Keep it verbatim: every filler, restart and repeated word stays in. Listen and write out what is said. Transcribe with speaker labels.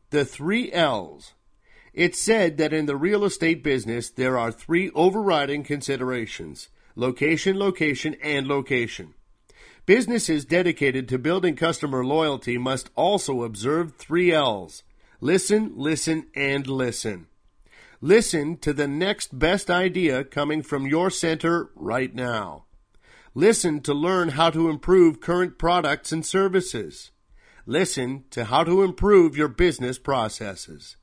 Speaker 1: The three L's. It's said that in the real estate business, there are three overriding considerations: location, location, and location. Businesses dedicated to building customer loyalty must also observe three L's. Listen, listen, and listen. Listen to the next best idea coming from your center right now. Listen to learn how to improve current products and services. Listen to how to improve your business processes.